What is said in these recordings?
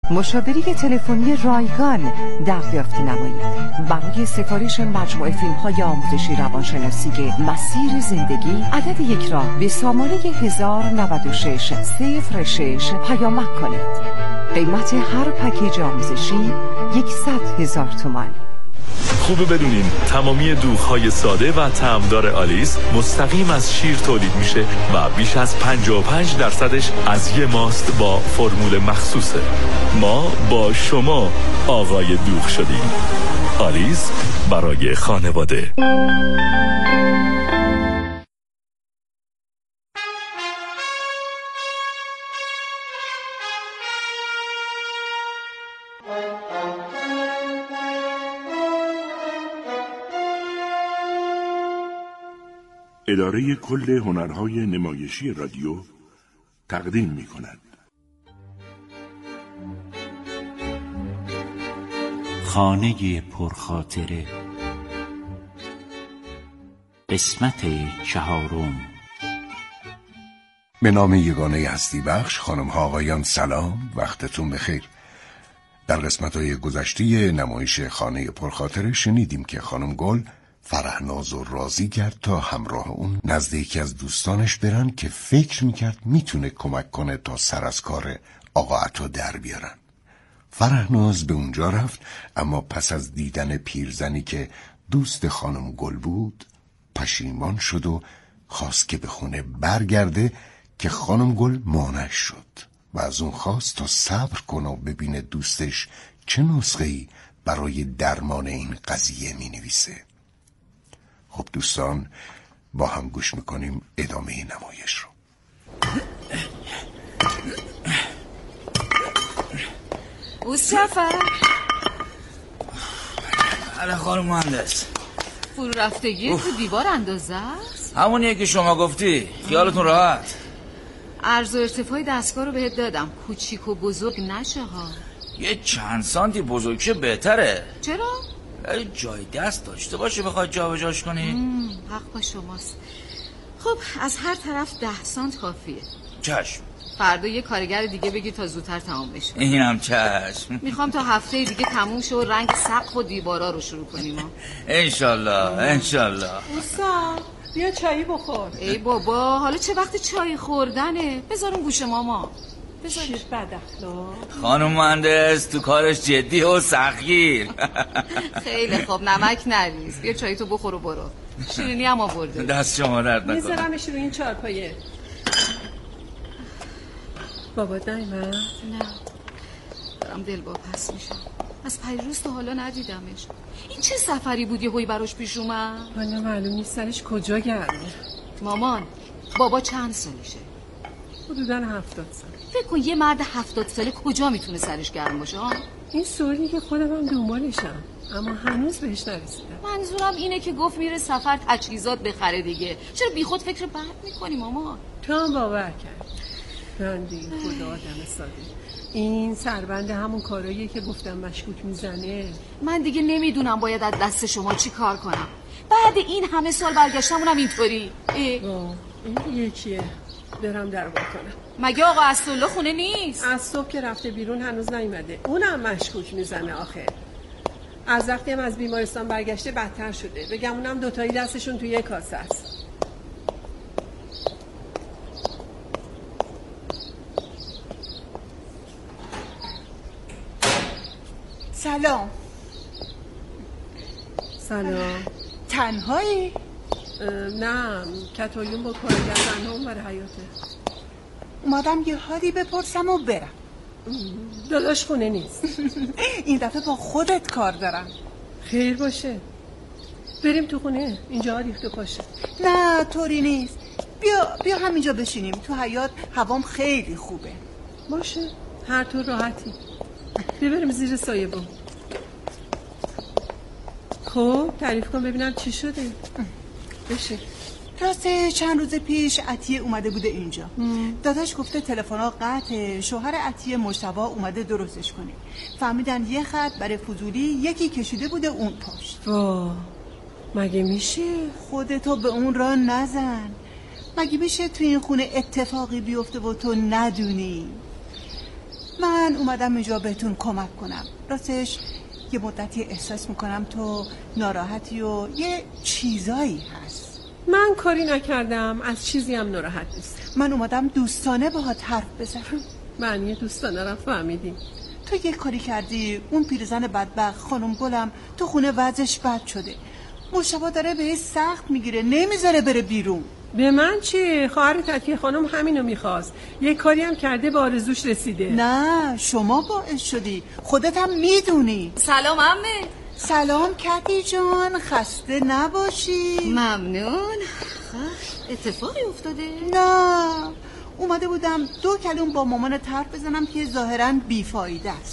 مشاوره تلفنی رایگان دریافت نمایید. برای سفارش مجموعه فیلم‌های آموزشی روانشناسی مسیر زندگی عدد 1 را به سامانه 1096 06 پیامک کنید. قیمت هر پکیج آموزشی 100,000 تومان. خوبه بدونین تمامی دوغ‌های ساده و طعمدار آلیس مستقیم از شیر تولید میشه و بیش از 55% از یه ماست با فرمول مخصوصه. ما با شما آقای دوغ شدیم. آلیس برای خانواده. اداره کل هنرهای نمایشی رادیو تقدیم می کند. خانه پرخاطره، قسمت 4. به نام یگانه هستی بخش. خانم ها آقایان سلام، وقتتون بخیر. در قسمت‌های گذشته نمایش خانه پرخاطره شنیدیم که خانم گل فرحناز و راضی کرد تا همراه اون نزد یکی از دوستانش برن که فکر میکرد میتونه کمک کنه تا سر از کار آقا عطا در بیارن. فرحناز به اونجا رفت، اما پس از دیدن پیرزنی که دوست خانم گل بود پشیمان شد و خواست که به خونه برگرده که خانم گل مانع شد و از اون خواست تا صبر کنه و ببینه دوستش چه نسخه‌ای برای درمان این قضیه مینویسه. خب دوستان، با هم گوش میکنیم ادامه نمایش رو. اوسفر بله خانم مهندس. فرو رفتگی تو دیوار اندازه است؟ همونیه که شما گفتی، خیالتون راحت. عرض و ارتفاع دستگاه رو بهت دادم، کوچیک و بزرگ نشه ها. یه چند سانتی بزرگ شه بهتره. چرا؟ جای دست داشته باشه بخواد جا به جاش کنی. حق با شماست. خب از هر طرف 10 سانت کافیه. چشم. فردا یه کارگر دیگه بگی تا زودتر تمام بشه. اینم چشم. میخوام تا هفته دیگه تموم شه و رنگ سقف و دیوارا رو شروع کنیم. انشالله انشالله. اوسا بیا چایی بخور. ای بابا حالا چه وقت چای خوردنه؟ بذارم گوش ماما. شیر بد اخلاق. خانم مهندس تو کارش جدی و سختگیر. خیلی خوب، نمک نریز. بیا چایی تو بخور و برو. شیرینی هم آورده. دست شما درد نکنه. میذارمش رو این چارپایه. بابا نیمه؟ نه، دارم دل واپس میشم. از پیروز تا حالا ندیدمش. این چه سفری بود یه هوی براش پیش اومد؟ حالا معلوم نیست سرش کجا گرمه. مامان، بابا چند سالشه؟ حدوداً 70 سال. فکر کن یه مرد 70 ساله کجا میتونه سرش گرم باشه ها؟ این سوالی که خودم هم دنبالشم، اما هنوز بهش نرسیدم. منظورم اینه که گفت میره سفر تجهیزات بخره دیگه. چرا بیخود فکر بد میکنی مامان؟ تو هم باور کرد. راندی خدا آدم ساده. این سربند همون کاراییه که گفتم مشکوک میزنه. من دیگه نمیدونم باید از دست شما چی کار کنم. بعد این همه سال برگشتمونم اینطوری. این یکیه. برم در کنم. مگه آقا اسدالله خونه نیست؟ از صبح که رفته بیرون هنوز نیومده. اونم مشکوک میزنه آخه. از وقتی هم از بیمارستان برگشته بدتر شده. بگم اونم دوتایی دستشون توی یک کاسه است. سلام. سلام. تنهایی؟ نه، کتایون با کارگر تنها اون برای حیاته. اومدم یه حالی بپرسم و برم. داداش خونه نیست. این دفعه با خودت کار دارم. خیر باشه. بریم تو خونه، اینجا ریخته پاشه. نه طوری نیست. بیا همینجا بشینیم تو حیاط، هوام خیلی خوبه. باشه، هر طور راحتی. بریم زیر سایه با. خب تعریف کن ببینم چی شده. بشه. راسته چند روز پیش عطیه اومده بوده اینجا. داداش گفته تلفن‌ها قطعه. شوهر عطیه مجتبی اومده درستش کنه. فهمیدن یه خط برای فضولی یکی کشیده بوده اون پشت. مگه میشه؟ خودتو به اون راه نزن. مگه میشه تو این خونه اتفاقی بیفته و تو ندونی؟ من اومدم اینجا بهتون کمک کنم. راستش یه مدتی احساس میکنم تو ناراحتی و یه چیزایی هست. من کاری نکردم، از چیزی هم ناراحت نیستم. من اومدم دوستانه باهات حرف بزنم. معنی دوستانه رو فهمیدیم. تو یه کاری کردی، اون پیرزن بدبخت خانم گلم تو خونه وضعش بد شده. مشتبه داره بهش سخت میگیره، نمیذاره بره بیرون. به من چی؟ خواهر تکیه خانم همینو میخواست. یه کاری هم کرده به آرزوش رسیده. نه شما باعث شدی، خودت هم میدونی. سلام عمه. سلام کتی جان، خسته نباشی. ممنون. اتفاقی افتاده؟ نه اومده بودم 2 کلمه با مامانت حرف بزنم که ظاهراً بیفایده است.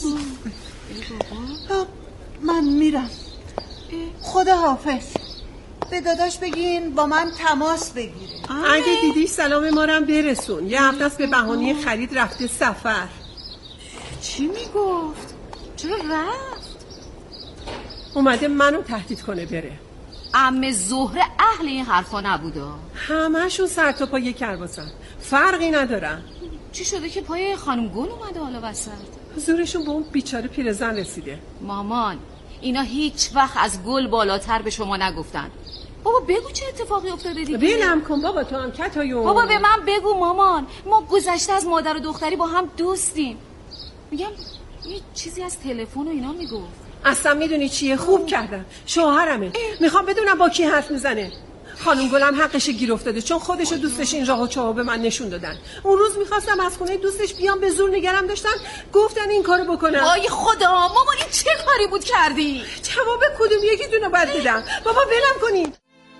من میرم. خدا حافظ. به داداش بگین با من تماس بگیره. اگه دیدیش سلام ما رو هم برسون. یه هفته است به بهانه خرید رفته سفر. چی میگفت؟ چرا رفت؟ اومده منو تهدید کنه بره. عمه زهره اهل این حرفا نبودا. همه‌شون سر تا پا کرباسن، فرقی ندارن. چی شده که پای خانم گل اومده حالا وسط؟ زورشون به اون بیچاره پیرزن رسیده. مامان اینا هیچ وقت از گل بالاتر به شما نگفتن. بابا بگو چه اتفاقی افتاده دیگه. بینم کن بابا، تو هم کتایون. بابا به من بگو مامان، ما گذشته از مادر و دختری با هم دوستیم. میگم یه چیزی از تلفن و اینا میگفت. اصلا میدونی چیه؟ خوب کردم، شوهرمه. میخوام بدونم با کی حرف میزنه. خانم گلم حقش گیر افتاده، چون خودش و دوستش این راه و چاه به من نشون دادن. اون روز میخواستم از خونه دوستش بیام، به زور نگرم داشتن، گفتن این کارو بکنم. آی خدا مامان این چه کاری بود کردی؟ جواب کدوم یکی دونو باید بدم؟ بابا ولم کنین.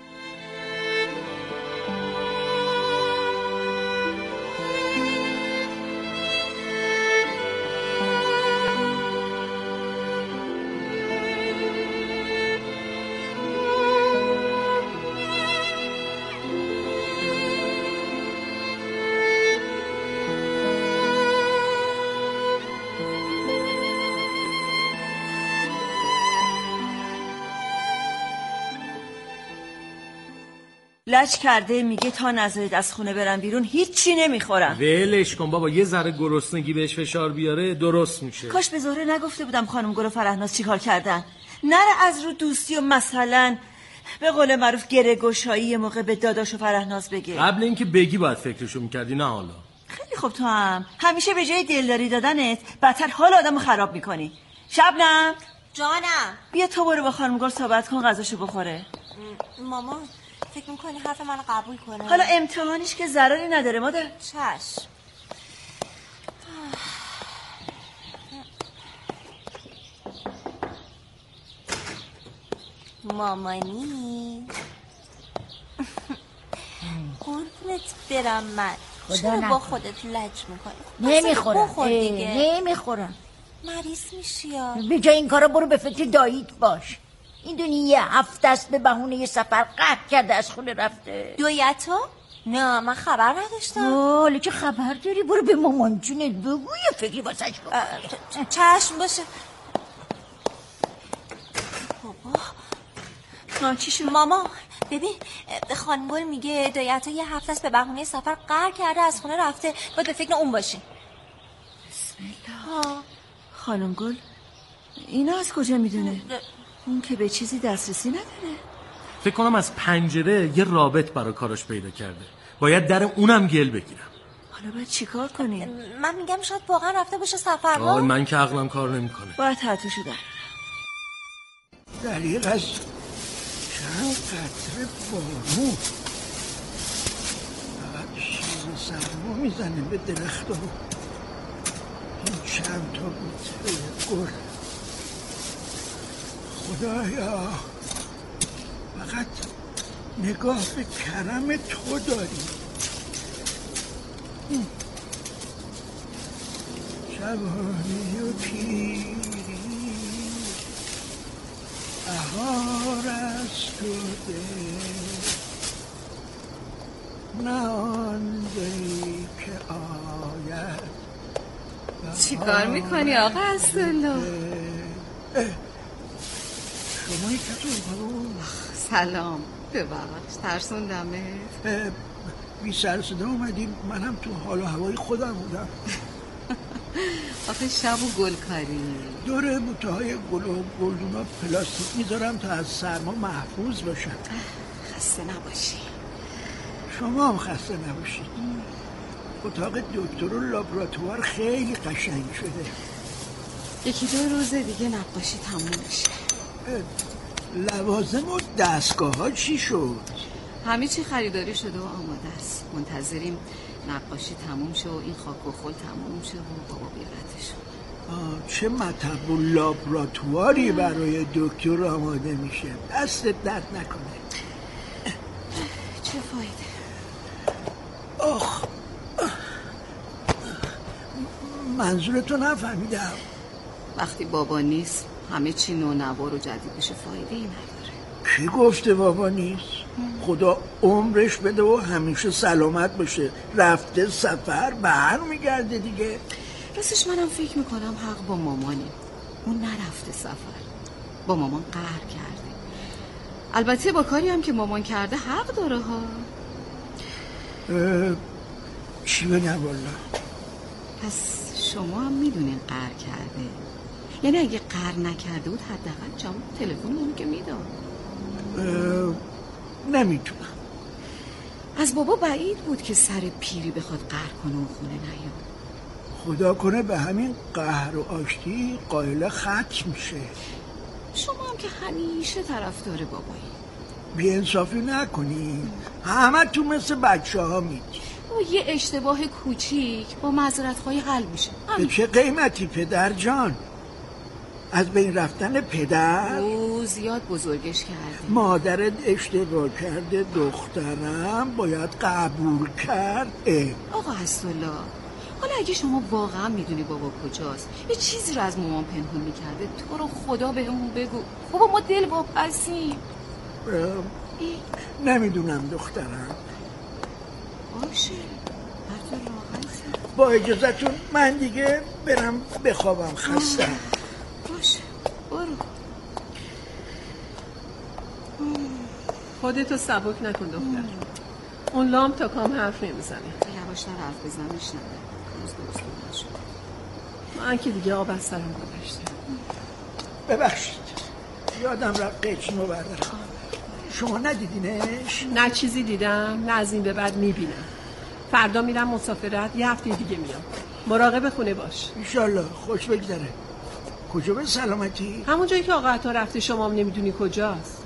لج کرده میگه تا نذارید از خونه برم بیرون هیچی نمیخورم. ولش کن بابا، یه ذره گرسنگی بهش فشار بیاره درست میشه. کاش به زهره نگفته بودم خانم گل و فرهناز چیکار کردن. نره از رو دوستی و مثلا به قول معروف گره گشایی یه موقع به داداش و فرهناز بگه. قبل اینکه بگی باید فکرشو میکردی، نه حالا. خیلی خوب، تو هم همیشه به جای دلداری دادنت بدتر حال آدمو خراب میکنی. شبنم جانم، بیا تو برو با خانم گل صحبت کن غذاشو بخوره. مامان فکر میکنی حرف منو قبول کنه؟ حالا امتحانش که ضرری نداره مادر. چشم. مامانی قربونت برم من. چرا با خودت لج میکنی؟ نمیخورم. مریض میشی یا به جای این کارا برو به فکر داییت باش. این دونی یه هفته است به بهونه سفر قهر کرده از خونه رفته. دویتو؟ نه من خبر نداشتم. حالا که خبر داری برو به مامان جونت بگو یه فکری واسش بکن. چشم باشه. بابا چی شد؟ ماما ببین خانم گل میگه دایتو یه هفته است به بهونه سفر قهر کرده از خونه رفته، باید به فکر اون باشی. بسم الله. خانم گل اینا از کجا میدونه؟ اون که به چیزی دسترسی نداره. فکر کنم از پنجره یه رابط برای کاراش پیدا کرده، باید در اونم گل بگیرم. حالا باید چیکار کنیم؟ من میگم شاید واقعا رفته باشه سفر. من که عقلم کار نمیکنه. باید حرفشو در دلیل از چند قطره بارون فقط شیر سرما میزنه به درخت ها. این چند تا بوته گل خدایا فقط نگاه به کرم تو داری. جوانی و پیری بهار از تو ده، نه آن دی که آید. چی کار میکنی آقا عبدالله؟ شما یک کتون سلام، ببخش ترسوندمت. بی سر صدا اومدیم، منم تو حال و هوای خودم بودم. آخه شب و گلکاری دور بوته‌های گل و گلدونا پلاستیک میذارم تا از سرما محفوظ باشن. خسته نباشی. شما هم خسته نباشید. اتاق دکتر و لابراتوار خیلی قشنگ شده. یکی 2 روز دیگه نقاشی تموم میشه. لوازم و دستگاه ها چی شد؟ همه چی خریداری شده و آماده است. منتظریم نقاشی تموم شه و این خاک و خل تموم شه و بابا بیارتش. چه مطب و لابراتواری برای دکتر آماده میشه. دستت درد نکنه. چه فایده؟ آخ منظورتو نفهمیدم. وقتی بابا نیست همه چی نونوار و جدید بشه فایده ای نداره. کی گفته بابا نیست؟ خدا عمرش بده و همیشه سلامت باشه. رفته سفر بر میگرده دیگه. راستش منم فکر میکنم حق با مامانه. اون نرفته سفر، با مامان قهر کرده. البته با کاری هم که مامان کرده حق داره ها. چی بگم والا؟ پس شما هم میدونین قهر کرده. یعنی اگه قهر نکرده بود حداقل جواب تلفن که میداد. نمیتونم. از بابا بعید بود که سر پیری بخواد قهر کنه و خونه نیاد. خدا کنه به همین قهر و آشتی قائل ختم میشه. شما هم که همیشه طرفدار بابایی. بی‌انصافی نکنی. همه تو مثل بچه ها میگی. یه اشتباه کوچیک با معذرت‌خواهی حل میشه. به چه قیمتی پدر جان؟ از بین رفتن پدر؟ او زیاد بزرگش کرده. مادرت اشتباه کرده، دخترم باید قبول کرد. آقا حسن‌الله، حالا اگه شما واقعا میدونی بابا کجاست، یه چیزی رو از مامان پنهون میکرده، تو رو خدا بهمون بگو. بابا ما دل واپسیم. نمیدونم دخترم. باشه هر طور راحتی. با اجازتون من دیگه برم بخوابم، خستم. باشه برو. خودتو سبک نکن دختر. اون لام تا کام حرف نمیزنه. یواشتر حرف بزن میشنوه. روز درست نشد. من که دیگه آب از سرم گذشته. ببخشید یادم رفت قیچیمو بردارم. شما ندیدینش؟ نه چیزی دیدم، نه از این به بعد میبینم. فردا میرم مسافرت، یه هفته دیگه میام. مراقب خونه باش. انشالله خوش بگذره. کجا به سلامتی؟ همون جایی که آقا عطا رفته شما هم نمیدونی کجاست.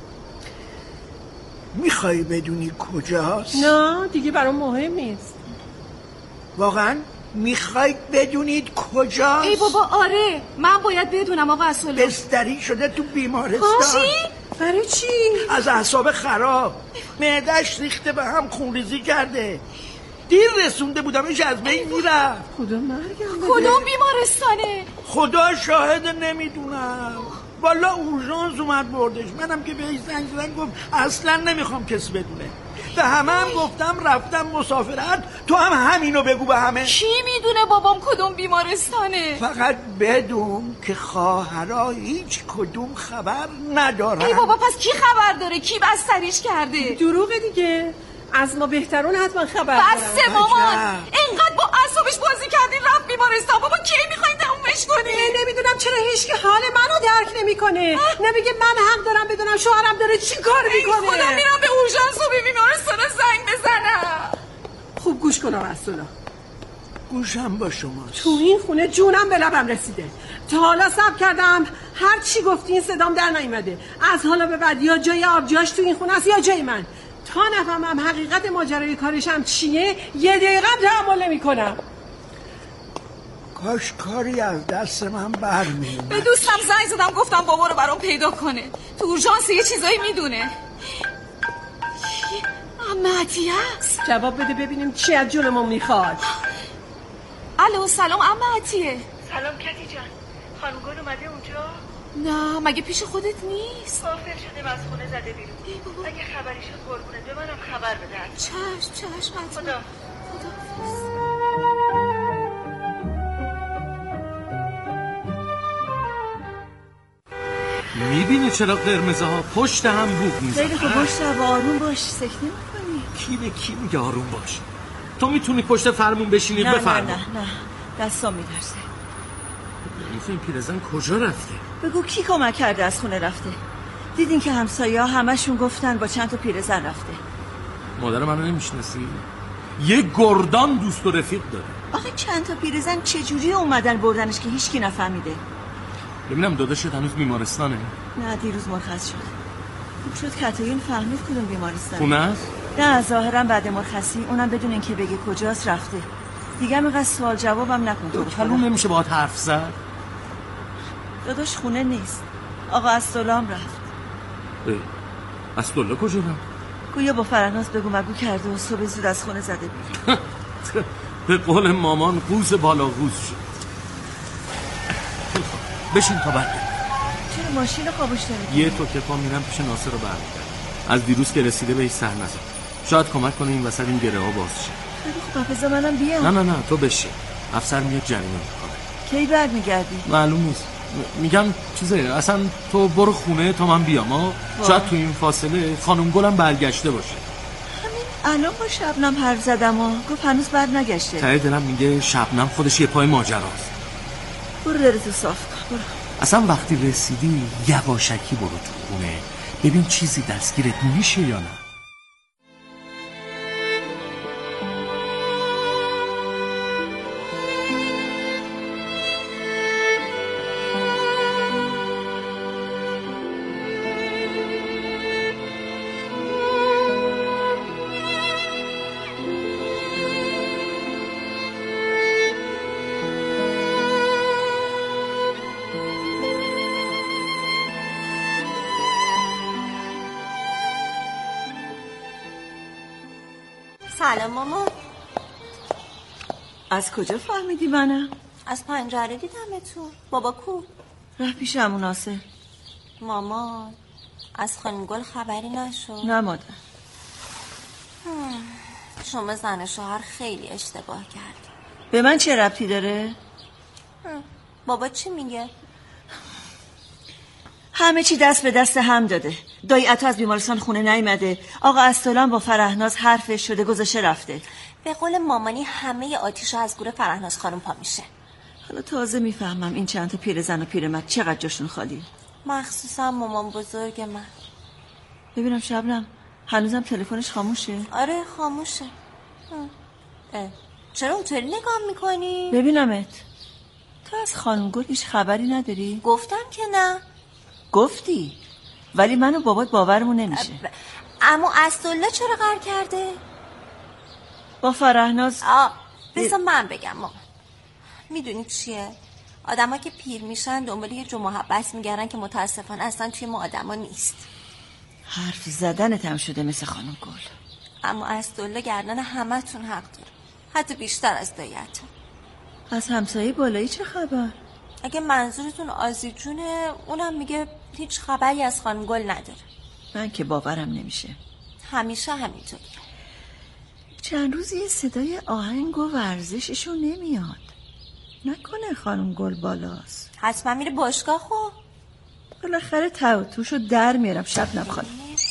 میخوایی بدونی کجاست؟ نه دیگه برام مهم نیست. واقعا میخوای بدونید کجاست؟ ای بابا آره من باید بدونم آقا اصلا. بستری شده تو بیمارستان. چی؟ برای چی؟ از اعصاب خراب. معده‌اش ریخته به هم، خونریزی کرده. دیر رسونده بودمش از بین میرفت. خدا مرگم بده. کدوم بیمارستانه؟ خدا شاهد نمیدونم. والا اورژانس اومد بردش. منم که بهش زنگ زدم گفت اصلا نمیخوام کسی بدونه. به همه هم گفتم رفتم مسافرت. تو هم همینو بگو به همه. کی میدونه بابام کدوم بیمارستانه؟ فقط بدون که خواهرها هیچ کدوم خبر ندارن. ای بابا پس کی خبر داره؟ کی بستریش کرده؟ دروغه دیگه. از ما بهترون حتما خبر دارن. بسته مامان اینقدر با اعصابش بازی کردین رفت بیمارستان. بابا کی میخواین تمومش کنی؟ نمیدونم چرا هیچ که حال منو درک نمیکنه. نمیگه من حق دارم بدونم شوهرم داره چی کار میکنه. خدا میرم به اورژانس و به بیمارستان زنگ بزنم. خوب گوش کن آقا اصلا. گوشم با شماست. تو این خونه جونم به لبم رسیده. تا حالا صبر کردم هر چی گفتی این صدام در نیومده. از حالا به بعد یا جای آبجاش تو این خونه است یا جای من. تا نفهمم حقیقت ماجرای کارشم چیه یه دقیقه تحمل نمی‌کنم. کاش کاری از دست من برمیومد. به دوستم زنگ زدم گفتم بابا رو برام پیدا کنه. تو اورژانس یه چیزایی میدونه. عمه عطیه است. جواب بده ببینیم چی از جلومون میخواد. الو سلام عمه عطیه. سلام کتی جان. خانم گل اومده اونجا؟ نه مگه پیش خودت نیست؟ سافر شده از خونه زده بیرون. اگه خبری شد قربونه به منم خبر بده. چشم خدا. میبینی چرا قرمزه ها پشت هم بوق میزنن؟ خیلی خوب پشت و آروم باش. سکته میکنی. کی به کی میگه آروم باش؟ تو میتونی پشت فرمون بشینی؟ بفرما. نه دستام می‌لرزه. این پیرزن کجا رفته؟ بگو کی کمک کرده از خونه رفته؟ دیدین که همسایه‌ها همشون گفتن با چند تا پیرزن رفته. مادر منو نمیشناسی؟ یه گردان دوست و رفیق داره. آخه چند تا پیرزن چجوری اومدن بردنش که هیچکی نفهمیده؟ ببینم داداشت هنوز بیمارستانه؟ نه دیروز مرخص شد. خوب شد کتایون فهمید کدوم بیمارستانه. خونه است؟ نه ظاهرا بعد مرخصی اونم بدون اینکه بگه کجاست رفته. دیگه اینقدر سوال جوابم نکن تو. کلون نمیشه باهات حرف زد؟ داداش خونه نیست. آقا اسدالله رفت. اسدالله کجا رفت؟ گویا با فرهناز بگو مگو کرده و صبح زود از خونه زده بیرون. به قول مامان قوز بالا قوز شد. بشین تا برگرد. چرا ماشین خاموش نمی‌کنی؟ یه توکه پا میرم پیش ناصر رو برمی‌گردم. از دیروز که رسیده بهش سر نزن. شاید کمک کنه این وسط این گره ها باز شه. خب بذار منم بیام. نه تو بشین. افسر میاد جریمه میکنه. کی برمیگردی؟ معلوم نیست. میگم چیزه اصلا تو برو خونه تا من بیام شاید تو این فاصله خانم گلم برگشته باشه. همین الان با شبنم حرف زدم و گفت هنوز برنگشته. ته دلم میگه شبنم خودش یه پای ماجراست. برو دلتو صاف کن. برو. اصلا وقتی رسیدی یواشکی برو تو خونه ببین چیزی دستگیرت میشه یا نه. سلام ماما. از کجا فهمیدی منم؟ از پنجره دیدمتون. بابا کو؟ رفت پیش عمو ناصر. ماما از خانم گل خبری نشد؟ نه مادر. شما زن شوهر خیلی اشتباه کردی. به من چه ربطی داره؟ بابا چی میگه؟ همه چی دست به دست هم داده. دایی عطا از بیمارستان خونه نیامده. آقا اسدالله با فرهناز حرفش شده گذاشته رفته. به قول مامانی همه آتیشا از گور فرهناز خانم پا میشه. حالا تازه میفهمم این چند تا پیرزن و پیرمرد چقدر جاشون خالی. مخصوصا مامان بزرگ من. ببینم شبنم هنوزم تلفنش خاموشه؟ آره خاموشه. چرا اونطوری نگاه میکنی؟ ببینمت. تو از خانم گل هیچ خبری نداری؟ گفتم که نه. گفتی ولی من و بابات باورمون نمیشه. اما اسدالله چرا قهر کرده؟ با فرهناز. بذار من بگم مامان. میدونی چیه؟ آدما که پیر میشن دنبال یه جو محبت میگردن که متاسفانه اصلا توی ما آدما نیست. حرف زدنت هم شده مثل خانم گل. اما اسدالله گردن همتون حق داره، حتی بیشتر از دایت. از همسایه بالایی چه خبر؟ اگه منظورتون آزی جونه، اونم میگه هیچ خبری از خانم گل نداره. من که باورم نمیشه. همیشه همینطوری. چند روز یه صدای آهنگ و ورزششون نمیاد. نکنه خانم گل بالاست. حتما میره باشگاه. خب بالاخره توشو در میارم شبنم خانم.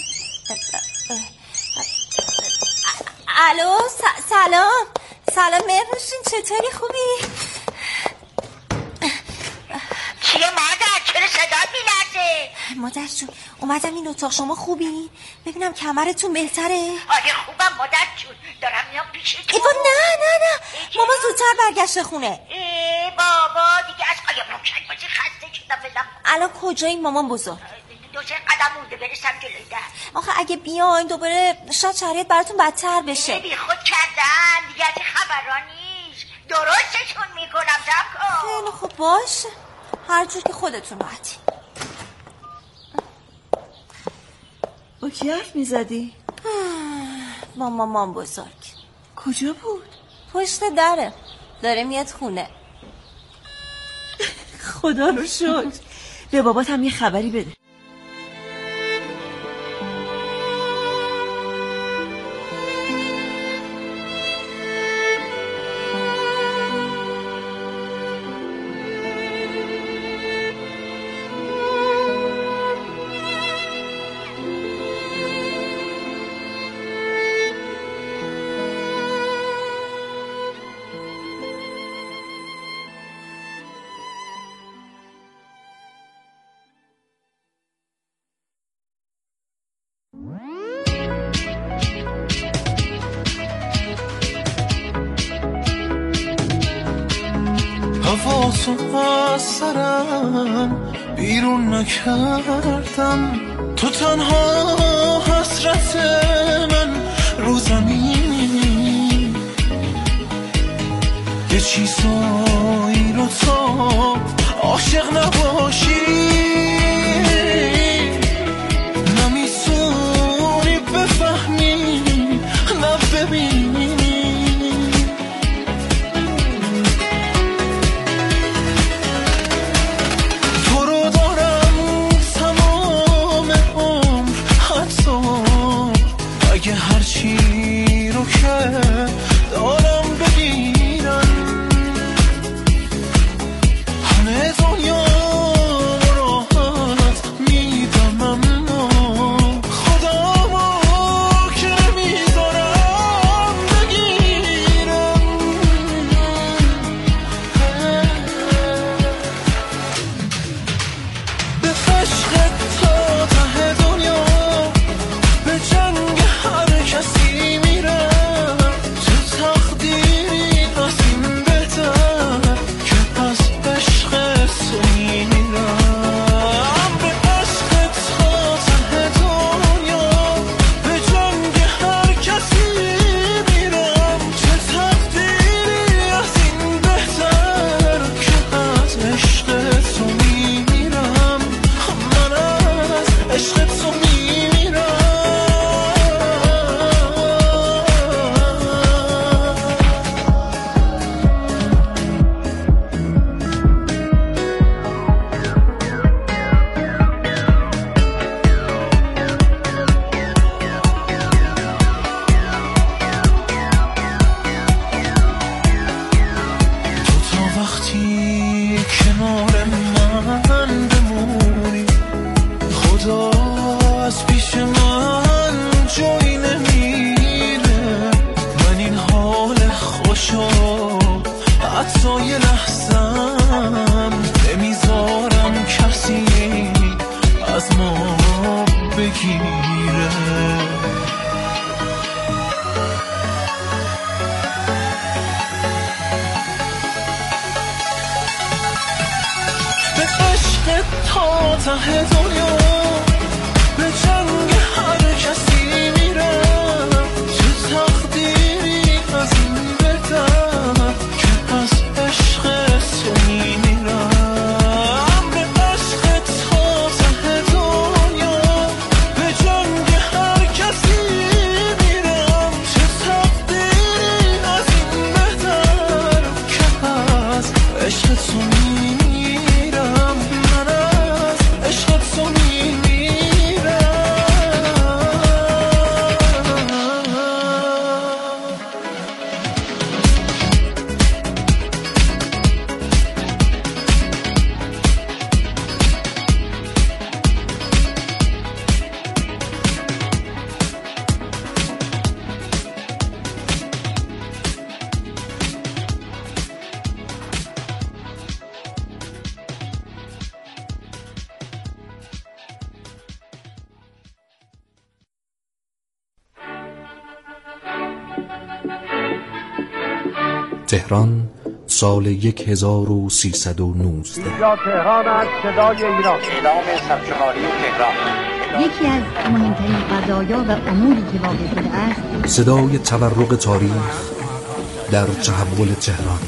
الو سلام مهرنوشین، چطوری؟ خوبی؟ چیه مادر؟ چرا صدات میلرزه؟ مادر جون اومدم این اتاق، شما خوبی؟ ببینم کمرتون بهتره؟ آره خوبم مادر جون، دارم میام پیش تو. نه ماما زودتر برگشته خونه. بابا دیگه از قایم روشن بازی خسته شدم بلم. الان کجایی مامان بزرگ؟ 2-3 قدم مونده برسم جلوی در. آخه اگه بیاین دوباره شاید شرایط براتون بدتر بشه. بی خود کردن دیگه، از خبران نیست. درستشون میکنم جب کن. خیلی خوب باشه، هر جور که خودتون راحتی. با کی حرف میزدی؟ با مامان بزرگ. کجا بود؟ پشت داره میاد خونه. خدا رو شکر. به بابات هم یه خبری بده. از سرم بیرون نکردم. تو تنها حسرت من رو زمین، یه چیزایی رو تا عاشق نباشی نمیتونی بفهمی نه ببینی. تو رو دارم تمام عمر، حتی اگه هرچی رو که دارم بگیرم، همه دنیا راحت میدم، اما خدا که نمیذارم بگیرم. به عشق تا ته دنیا، به جنگ هر کسی میرم، چه تقدیری از این بهتر که از عشق تو میرم. به عشق تا ته دنیا، به جنگ هر کسی میرم، چه تقدیری از این بهتر که از عشق تو میرم. من از عشق تو میرم. تو تا وقتی کنار من بمونی، خدا از پیش من جایی نمیره. من این حال خوشو حتی یه لحظم نمیذارم کسی از ما بگیره. به عشق تا ته دنیا، به جنگ هر کسی میرم، چه تقدیری از این بهتر که از عشق تو میرم. به عشق تا ته دنیا، به جنگ هر کسی میرم، چه تقدیری از این بهتر که از عشق تو میرم. من از عشق تو میرم. تهران سال 1319. اینجا تهران است، صدای ایران. اعلام سرشماری تهران. یکی از مهمترین قضایا و اموری که واقع شده است، صدای تورق تاریخ در تحول تهران.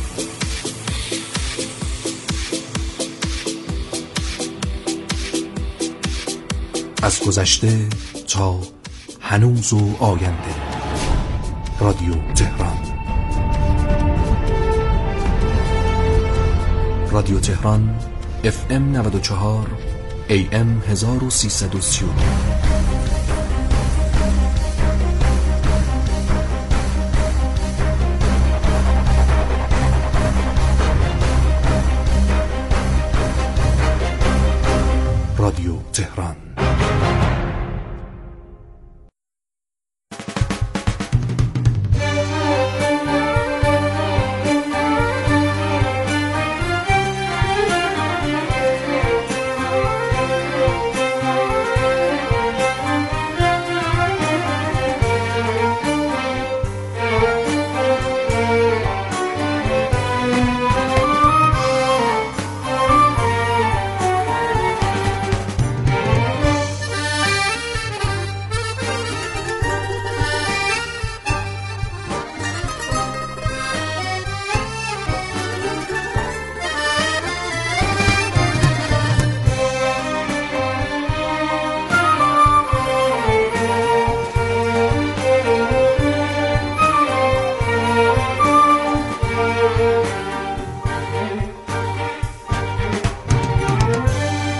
از گذشته تا هنوز و آینده. رادیو تهران. رادیو تهران FM 94 AM 1330. رادیو تهران.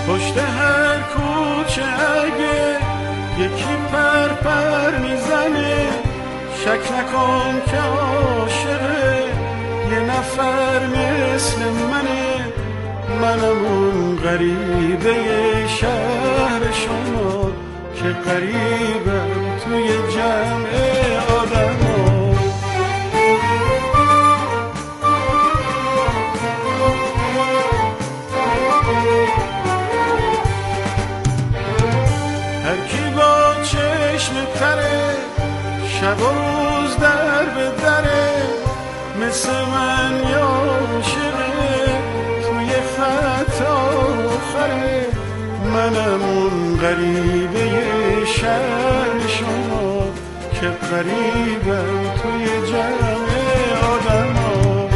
پشت هر کوچه اگه یکی پر میزنه، شک نکن که عاشقه یه نفر مثل منم اون غریبه شهر شما که غریبم توی جمع آدم ها. هر کی با چشم تره شب و روز در به دره، مثل من یا عاشقه توی خط آخره، منم اون غریبه شهر شما که غریبم توی جمع آدم ها.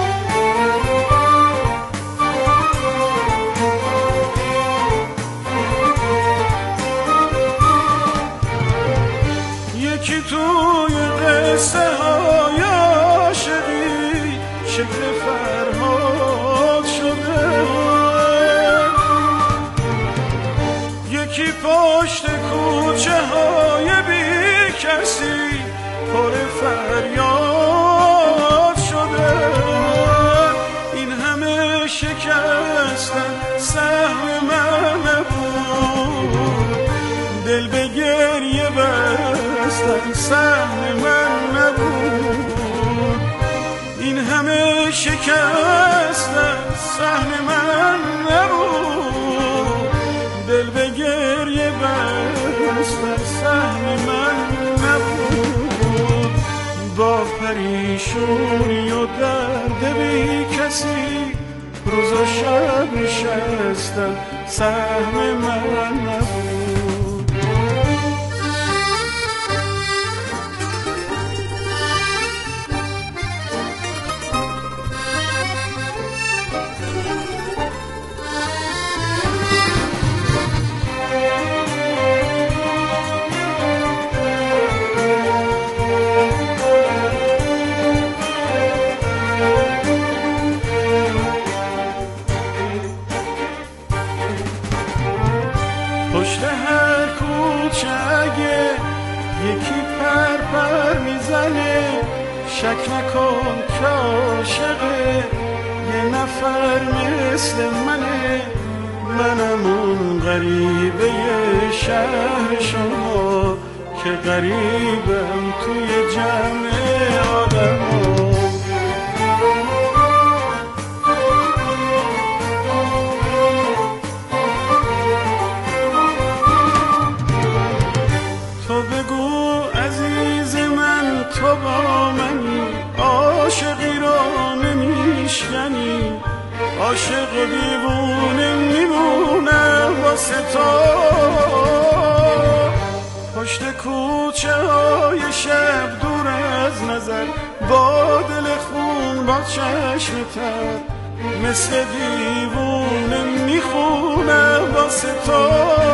یکی توی قصه های عاشقی شکل فرهاد شده، یکی پشت کوچه های بی کسی پر فریاد شده. این همه شکستن سهم من نبود، دل به گریه بستن سهم من نبود. این همه شکستن سهم من نبود، دل به گریه بستن سهم من نبود. با پریشونی و درد بی کسی روز و شب نشستم سهم من نبود. پشت هر کوچه اگه یکی پر میزنه، شک نکن که عاشقه یه نفر مثل منم اون غریبه شهر شما که غریبم توی جمع آدم ها. تو با منی عاشقی را نمیشکنی، عاشق و دیوونه میمونه واسه تو. پشت کوچه های شب دور از نظر، با دل خون با چشم تر، مثل دیوونه میخونه واسه تو.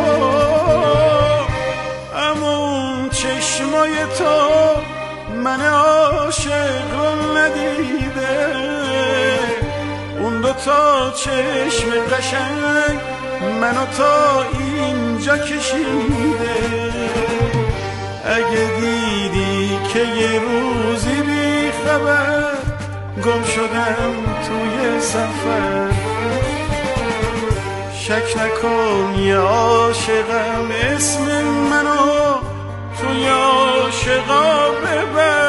اما اون چشمای تو من عاشق رو ندیده، اون دوتا چشم قشنگ منو تا اینجا کشیده. اگه دیدی که یه روزی بی خبر گم شدم توی سفر، شک نکن یه عاشقم اسم منو توی عاشقا ببر.